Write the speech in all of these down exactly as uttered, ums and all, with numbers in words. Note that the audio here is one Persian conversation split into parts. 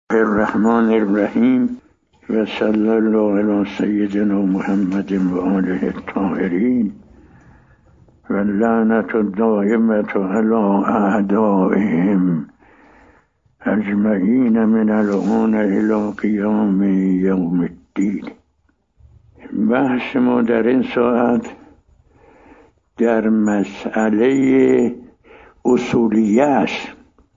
الرحمن الرحیم و صلی الله علی سیدنا محمد و آله الطاهرین و لعنت الدائمة علی اعدائهم اجمعین من الآن الی قیام یوم الدین. بحث ما در این ساعت در مسئله اصولیه است.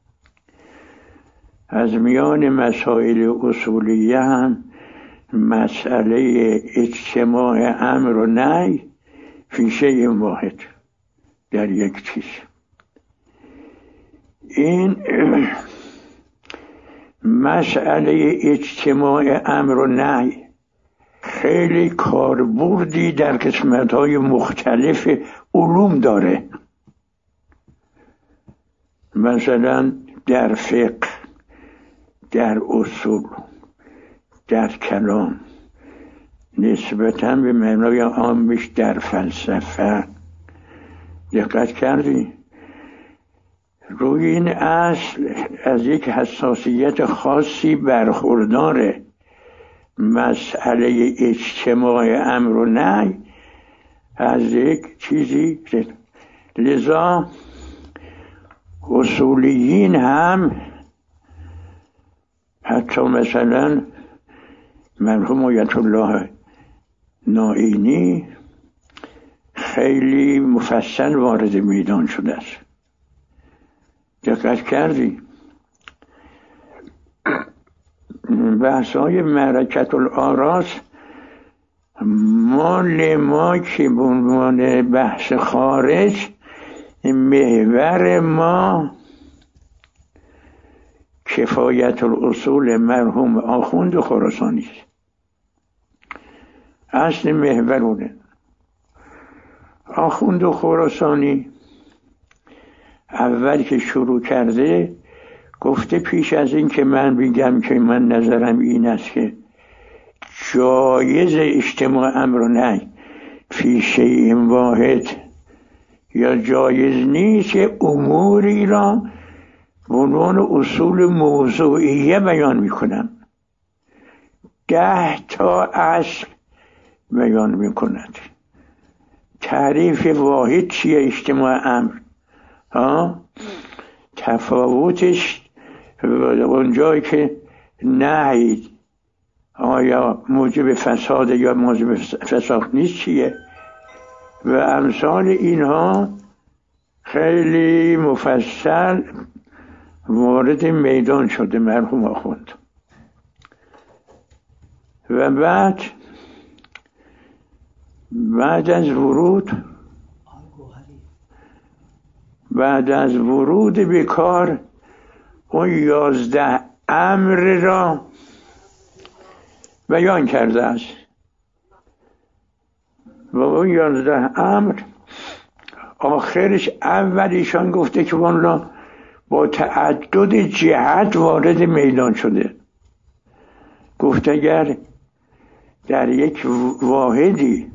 از میان مسائل اصولیه هم مسئله اجتماع امر و نهی فی شیء واحد، در یک چیز. این مسئله اجتماع امر و نهی خیلی کاربردی در قسمت‌های مختلف علوم داره. مثلا در فقه، در اصول، در کلام، نسبتاً به معنای عامش در فلسفه. دقت کردی؟ روی این اصل از یک حساسیت خاصی برخورداره. مسئله اجتماع امر و نهی از یک چیزی، لذا اصولیین هم حتی مثلا مرحوم آیت الله نائینی خیلی مفصل وارد میدان شده است. دقت کردی؟ بحث‌های معرکة الاراس مال ما که به عنوان بحث خارج، محور ما کفایت الاصول مرحوم آخوند خراسانی است. اصل محور اونه. آخوند خراسانی اول که شروع کرده گفته پیش از این که من بگم که من نظرم این است که جایز اجتماع امر و نهی فی شیء واحد یا جایز نیست، که اموری را به عنوان اصول موضوعیه بیان میکنم. ده تا اصل بیان میکند. تعریف واحد چیه اجتماع امر؟ ها؟ تفاوتش اونجایی که نهی آیا موجب فساد یا موجب فساد نیست چیه؟ و امثال اینها خیلی مفصل وارد میدان شده مرحوم آخوند. و بعد بعد از ورود بعد از ورود به کار اون یازده امر را بیان کرده است. و اون یازده امر آخرش اولیشان گفته که والله با تعدد جهت وارد میدان شده. گفت اگر در یک واحدی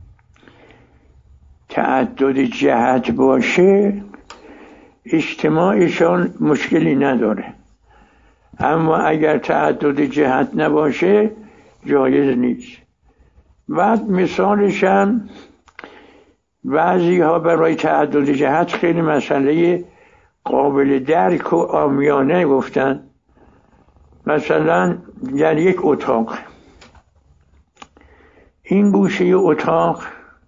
تعدد جهت باشه اجتماعشان مشکلی نداره، اما اگر تعدد جهت نباشه جایز نیست. بعد مثالش هم بعضی ها برای تعدد جهت خیلی مسئله قابل درک و عامیانه گفتن. مثلا در یک اتاق، این گوشه اتاق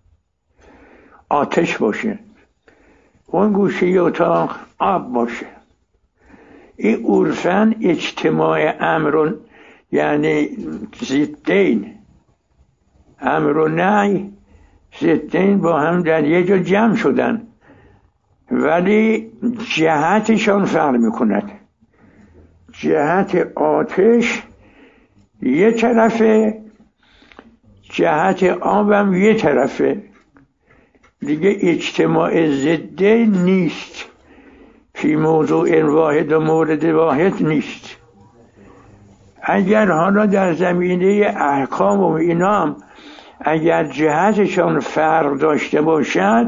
آتش باشه، اون گوشه اتاق آب باشه. این عرفاً اجتماع امرون، یعنی ضدین، امر و نهی ضدین با هم در یک جا جمع شدن، ولی جهتشان فرق میکند. جهت آتش یه طرفه، جهت آبم یه طرفه. دیگه اجتماع ضده نیست، فی موضوع واحد و مورد واحد نیست. اگر حالا در زمینه احکام و اینام اگر جهتشان فرق داشته باشد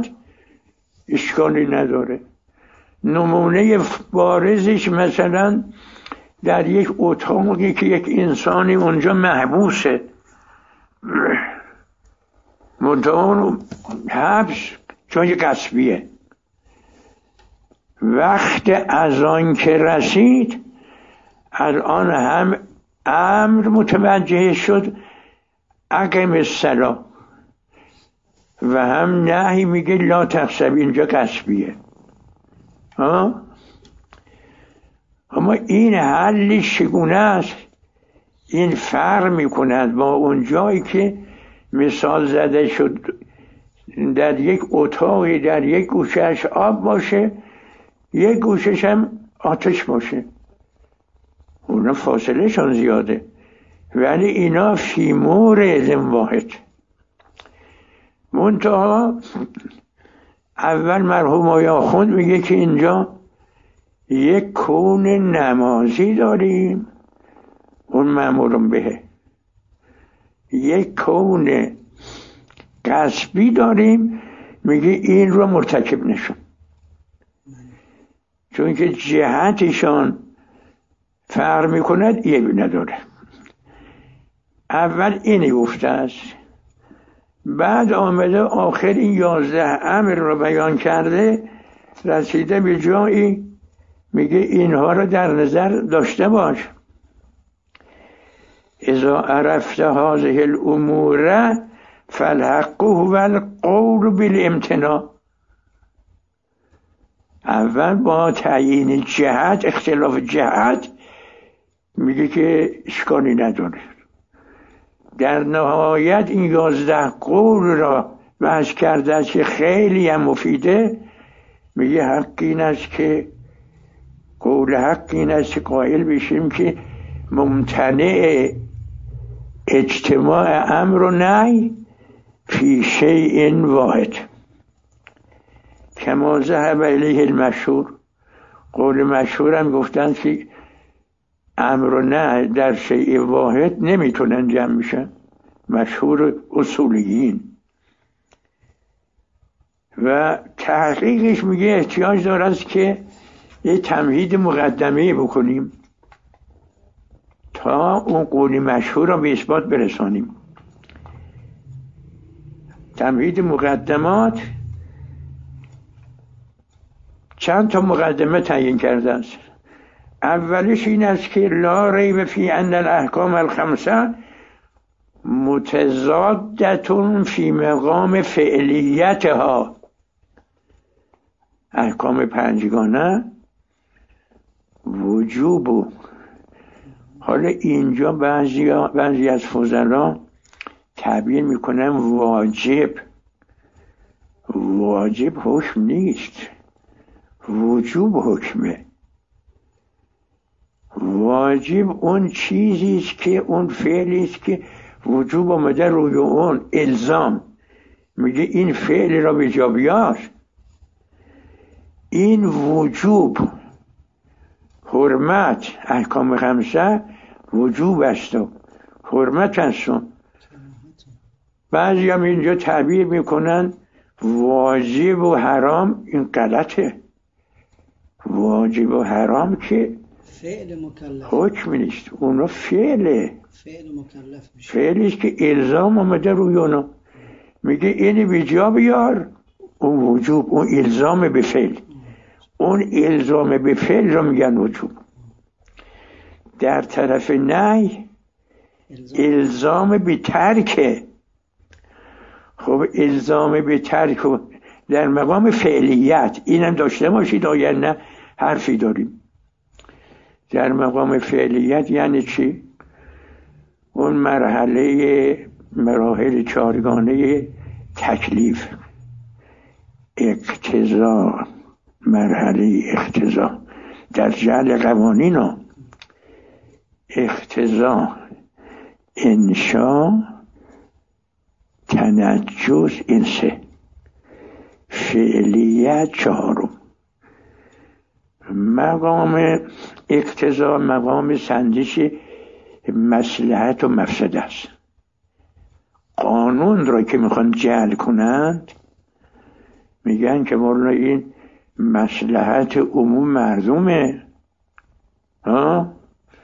اشکالی نداره. نمونه بارزش مثلا در یک اتاقی که یک انسانی اونجا محبوسه، منطقه حبس جای غصبیه. وقت اذان که رسید الان هم امر متوجه شد اقیم الصلاة و هم نهی میگه لا تقصب، اینجا غصبیه. ها اما این حل چگونه است؟ این فرق میکند با اون جایی که مثال زده شد در یک اتاقی در یک گوشهش آب باشه، یک گوشهش هم آتش باشه، اونا فاصله شون زیاده، ولی اینا فی مورد واحد. منتها اول مرحوم آیا خود میگه که اینجا یک کون نمازی داریم، اون مأمورم بهه. یک کون غصبی داریم، میگه این رو مرتکب نشون، چون که جهتشان فرق میکند یه نداره. اول اینی گفته است، بعد آمده آخر این یازده امر رو بیان کرده، رسیده به جایی میگه اینها رو در نظر داشته باش. اذا عرفت هذه الامور فالحق هو القول بالامتناع. اول با تعیین جهت، اختلاف جهت، میگه که اشکالی نداره. در نهایت این یازده قول را بحث کرده است که خیلی هم مفیده. میگه حق این است که قول حق این است که قائل بشیم که ممتنع اجتماع امر و نهی فی شیء واحد کما ذهب الیه المشهور. قول مشهور هم گفتن که امر و نهی در شیء واحد نمیتونن جمع میشن، مشهور اصولیین. و تحقیقش میگه احتیاج دارد که یه تمهید مقدمه بکنیم تا اون قول مشهور را به اثبات برسانیم. تمهید مقدمات چند تا مقدمه تعیین کرده است. اولش این است که لا ریب فی ان الاحکام الخمسه متضادة فی مقام فعلیتها. احکام پنجگانه وجوب و حالا اینجا بعضی, بعضی از فضلا تعبیر میکنن واجب. واجب حکم نیست، وجوب حکمه. واجب اون چیزی است که اون فعلی است که وجوب آمده روی اون، الزام. میگه این فعل را به جا بیار. این وجوب، حرمت، احکام خمسه وجوب است و حرمت است. بعضی هم اینجا تعبیر میکنن واجب و حرام. این غلطه. واجب و حرام که فعل مکلف، حکم نیست، اونا فعله. فعل مکلف میشه، فعلی است که الزام آمده روی اونا. میگه اینی به جا بیار، اون وجوب، اون الزام به فعل. اون الزام به فعل را میگن وجوب. در طرف نهی الزام به ترک. خب الزام به ترک در مقام فعلیت اینم داشته باشید، آیا نه حرفی داریم. در مقام فعلیت یعنی چی؟ اون مرحله مراحل چارگانه تکلیف، اقتضا، مرحله اقتضا در جعل قوانین ها، اقتضا، انشا، تنجز، این سه. فعلیت چهارم. مقام اقتضا مقام سنجش مصلحت و مفسده است. قانون را که میخوان جعل کنند میگن که مولانا این مصلحت عموم مردمه، ها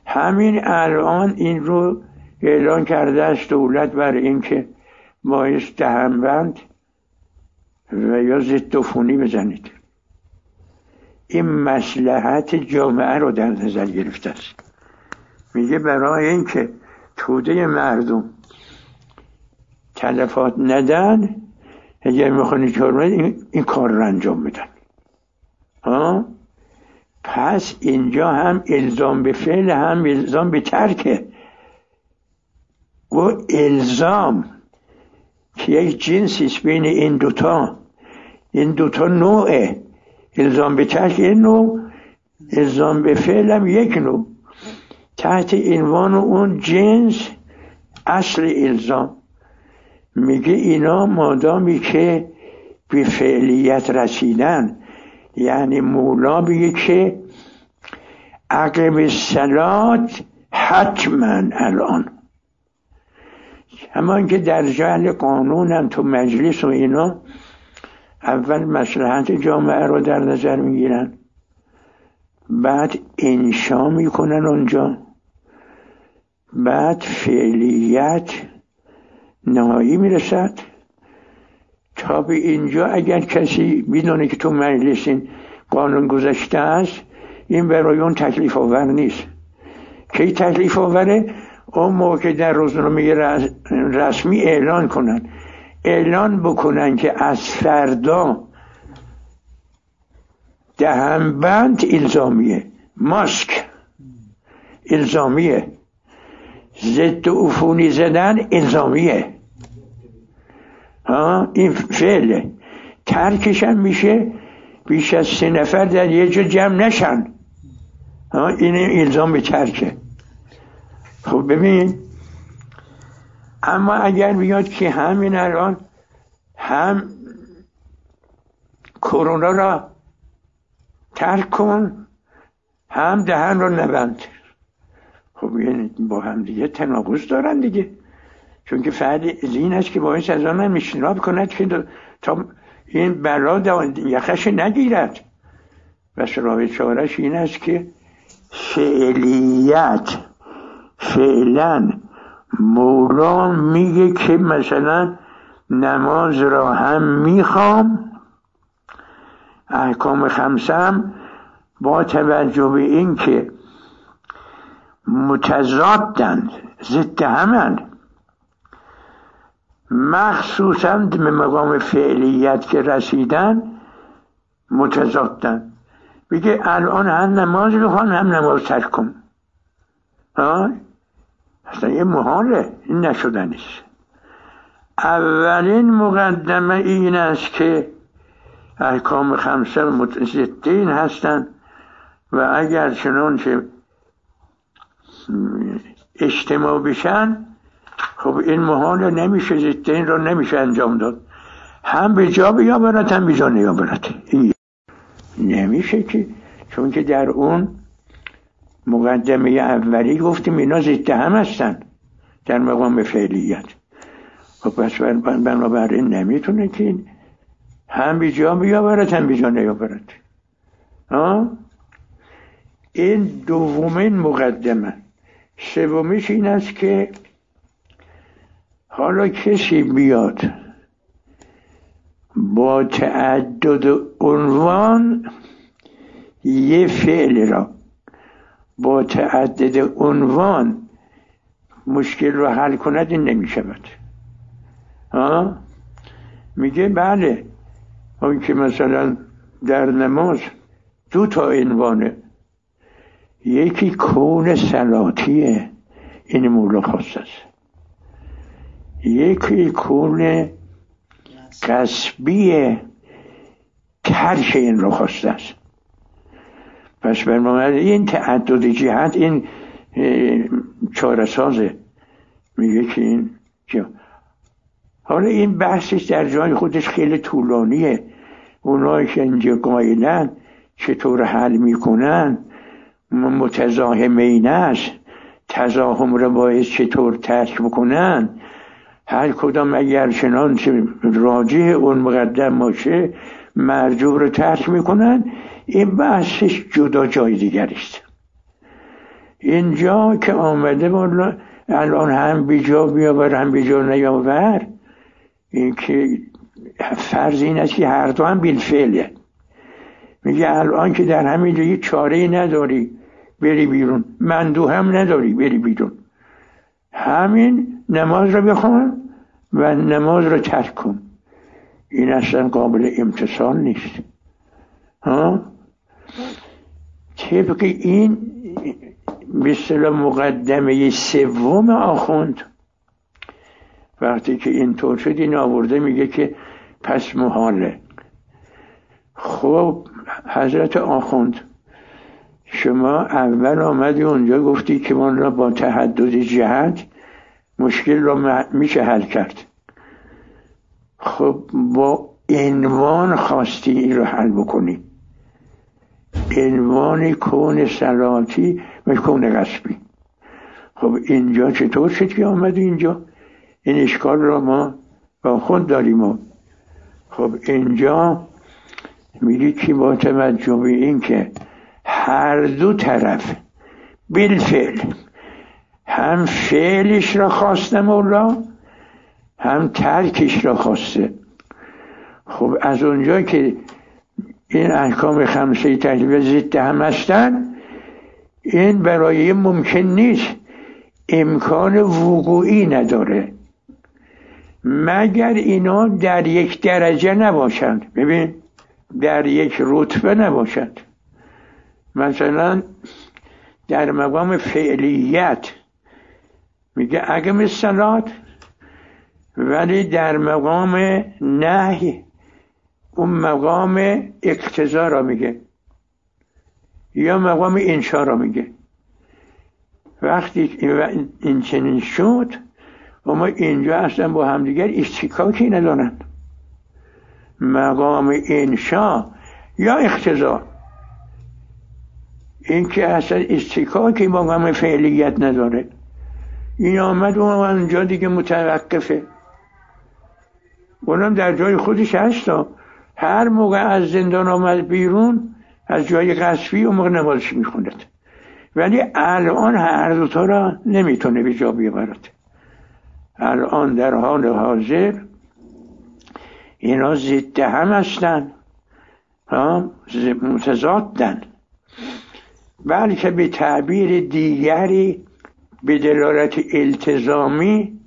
همین الان این رو اعلان کرده است دولت بر این که باعث دهنبند و یا ضد عفونی بزنید. این مصلحت جامعه رو در نظر گرفته است. میگه برای اینکه توده مردم تلفات ندن، اگر میخوانی کار این, این کار رو انجام بدن. ها؟ پس اینجا هم الزام به فعل هم الزام به ترکه. و الزام که یک جنسیست بین این دوتا، این دوتا نوعه، الزام به ترک این نوع، الزام به فعل هم یک نوع، تحت عنوان اون جنس اصل الزام. میگه اینا مادامی که به فعلیت رسیدن، یعنی مولا میگه که عقب الصلات حتما الان، همان که در جهل قانون هم تو مجلس و اینا اول مصلحت جامعه رو در نظر میگیرن، بعد انشا میکنن اونجا، بعد فعلیت نهایی میرسد. تا به اینجا اگر کسی بدونه که تو مجلس این قانون گذاشته است، این برای اون تکلیف آور نیست. کی تکلیف آوره؟ اون موقع در روزنامه رسمی اعلان کنن اعلان بکنن که از فردا دهنبند الزامیه، ماسک الزامیه، ضد عفونی زدن الزامیه. ها، این فعله. ترکش هم میشه بیش از سه نفر در یه جا جمع نشن. ها، این الزام به ترکه. خب ببین، اما اگر بیاد که همین الان هم کرونا را ترک کن، هم دهن رو نبند، خب یعنی با هم دیگه تناقض دارن دیگه. چون که فعل این است که باعث از آن اجتناب کند که تا این بلا یخش نگیرد. و راه چارش این است که فعلیت، فعلا مولا میگه که مثلا نماز را هم میخوام، احکام خمسه هم با توجه به این که متضادن، ضد همن، مخصوصا به مقام فعلیت که رسیدن متضادن. بگه الان هم نماز بخوان هم نماز ترک کن، ها، اصلا یه محاله، این نشدنیست. اولین مقدمه این است که احکام خمسه متضادین هستند و اگر چنانچه اجتماع بشن، خب این محال نمیشه، ضدین رو نمیشه انجام داد. هم به جا بیاورد هم به جا نیاورد، این نمیشه که، چون که در اون مقدمه اولی گفتیم اینا ضد هم هستن در مقام فعلیت. خب پس بنابراین نمیتونه که هم به جا بیاورد هم به جا نیاورد. این دومین مقدمه. سومیش این است که حالا کسی بیاد با تعدد عنوان یه فعل را با تعدد عنوان مشکل رو حل کند، این نمی شود. ها؟ میگه بله، اون که مثلا در نماز دو تا عنوانه، یکی کون صلاتیه، این مولا خواسته است، یکی کون کسبیه، ترک این رو خواسته است. پس برمانند این تعدد جهت این چاره سازه. میگه که این که حالا این بحثش در جای خودش خیلی طولانیه. اونایی که اینجا قائلن چطور حل میکنن، متزاحمین است، تزاحم رو باید چطور ترک بکنن، هر کدام اگر چنانچه راجع اون مقدم باشه مرجوع رو ترک میکنن، این بحثش جدا جای دیگر است. اینجا که آمده والا الان هم بیجا بیاور هم بیجا نیاور، این که فرض این است که هر دو هم بالفعله. میگه الان که در همین جایی چاره نداری بری بیرون، مندوه هم نداری بری بیرون، همین نماز رو بخوان و نماز رو ترک کن. این اصلا قابل امتثال نیست. ها طبق این به اصطلاح مقدمه سوم آخوند وقتی که اینطور شد این آورده میگه که پس محاله. خب حضرت آخوند شما اول آمدی اونجا گفتی که من را با تحدد جهت مشکل را میشه حل کرد. خب با عنوان خواستی این رو حل بکنی، عنوان کون صلاتی و کون غصبی. خب اینجا چطور شد که آمدی اینجا؟ این اشکال را ما با خود داریم. و خب اینجا میگی که با توجه به این که هر دو طرف بالفعل هم فعلش را خواسته مولا هم ترکش را خواسته. خب از اونجا که این احکام خمسه تکلیف ضد هم هستن، این برای ممکن نیست، امکان وقوعی نداره مگر اینا در یک درجه نباشند. ببین در یک رتبه نباشند. مثلا در مقام فعلیت میگه اقم الصلات، ولی در مقام نهی اون مقام اقتضا را میگه یا مقام انشا را میگه. وقتی این چنین شد اما اینجا اصلا با همدیگر اشتکاکی ندارند. مقام انشا یا اقتضا، این که اصلا اشتکاکی با مقام فعلیت نداره. این آمد و اونجا دیگه متوقفه، اونم در جای خودش هستا. هر موقع از زندان آمد بیرون از جای غصبی اون موقع نمازش میخوند، ولی الان هر دوتا را نمیتونه به جا بیاورد. الان در حال حاضر اینا ضد هم هستن، متضادن، بلکه به تعبیر دیگری به دلالت التزامی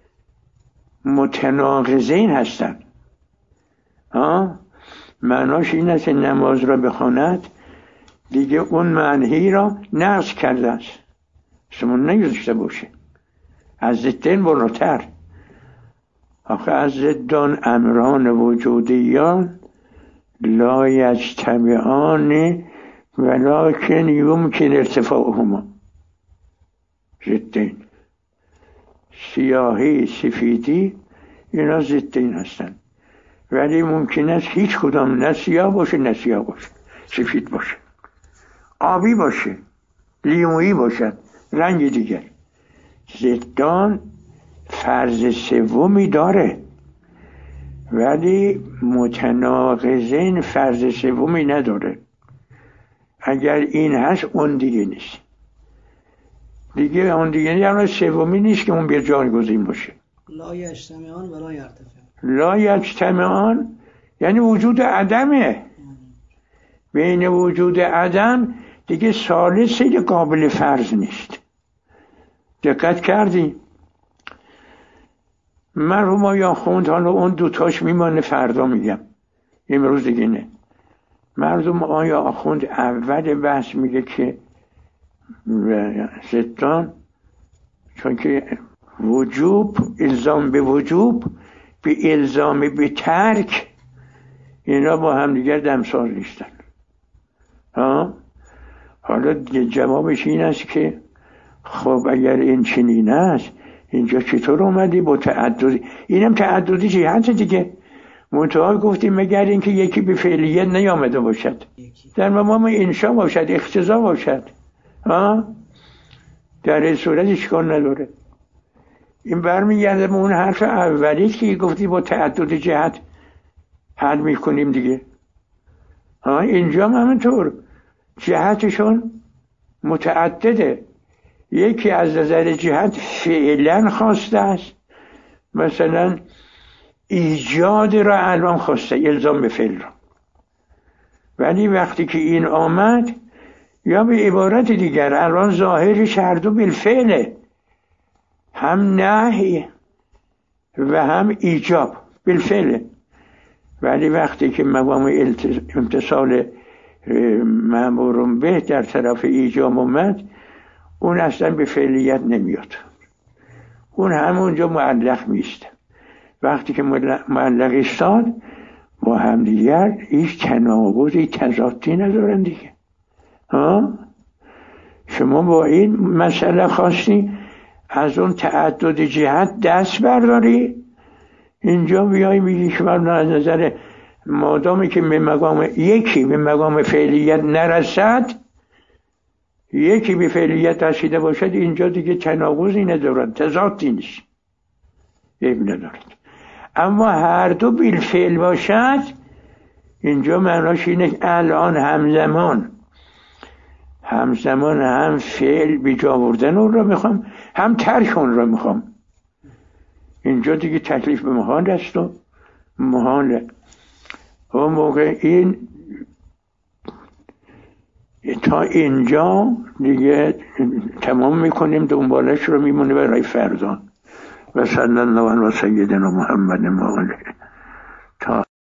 متناقضین هستن. ها معناش این است نماز را بخواند دیگه اون منهی را نقض کرده است، شما نگذاشته باشه، از ضدین بالاتر. آخه از ضدان امران وجودیان لا یجتمعان ولکن یمکن ارتفاعهما. ضدین سیاهی سفیدی اینا ضدین هستن، ولی ممکن است هیچ کدام نه سیاه باشه نه سیاه باشه، سفید باشه، آبی باشه، لیمویی باشد، رنگ دیگر. ضدان فرض سومی داره ولی متناقضین فرض سومی نداره. اگر این هست اون دیگه نیست، دیگه اون دیگه یعنی سومی نیست که اون بیر جایگزین باشه. لا یجتمعان ولا یرتفع. لا یجتمعان یعنی وجود عدمه. بین وجود عدم دیگه ثالثی قابل فرض نیست. دقت کردی؟ مرحوم آیا خوند، حالا اون دوتاش میمانه فردا میگم، امروز دیگه نه. مرحوم آیا آخوند اول بحث میگه که ضدان چون که وجوب الزام به وجوب به الزام به ترک اینا با هم دیگر دمساز نیستن. ها حالا جوابش این است که خب اگر این چنین است اینجا چطور اومدی با تعددی؟ اینم تعددی جهت دیگه. منتها گفتیم مگر اینکه یکی به فعلیت نیامده باشد، در مقام انشا باشد، اقتضا باشد، ها در این صورت اشکال نداره. این برمیگرده به اون حرف اولی که گفتی با تعدد جهت حل میکنیم دیگه. ها اینجا هم همینطور جهتشون متعدده، یکی از نظر جهت فعلا خواسته است، مثلا ایجاد را الان خواسته، الزام به فعل را، ولی وقتی که این آمد یا به عبارت دیگر الان ظاهرش هر دو بالفعله، هم نهی و هم ایجاب بالفعله، ولی وقتی که مقام امتصال مأمور به در طرف ایجاب اومد، اون اصلا به فعلیت نمیاد، اون همونجا معلق میسته. وقتی که معلق ایستاد با همدیگر هیچ تناقضی تضادی ندارن دیگه. ها؟ شما با این مسئله خواستی از اون تعدد جهت دست برداری، اینجا بیایی میگی که من از نظر مادامی که به مقام یکی به مقام فعلیت نرسد، یکی به فعلیت رسیده باشد، اینجا دیگه تناقضی ندارد، تضادی نیست، عیب ندارد. اما هر دو بالفعل باشد، اینجا معناش اینه الان همزمان همزمان هم فعل بیجا آوردن اون را میخوام، هم ترک اون را میخوام. اینجا دیگه تکلیف به محال است و محاله. اون موقع این تا اینجا دیگه تمام میکنیم، دنبالش رو میمونه برای فردا. و صلی الله علی سیدنا محمد و آله.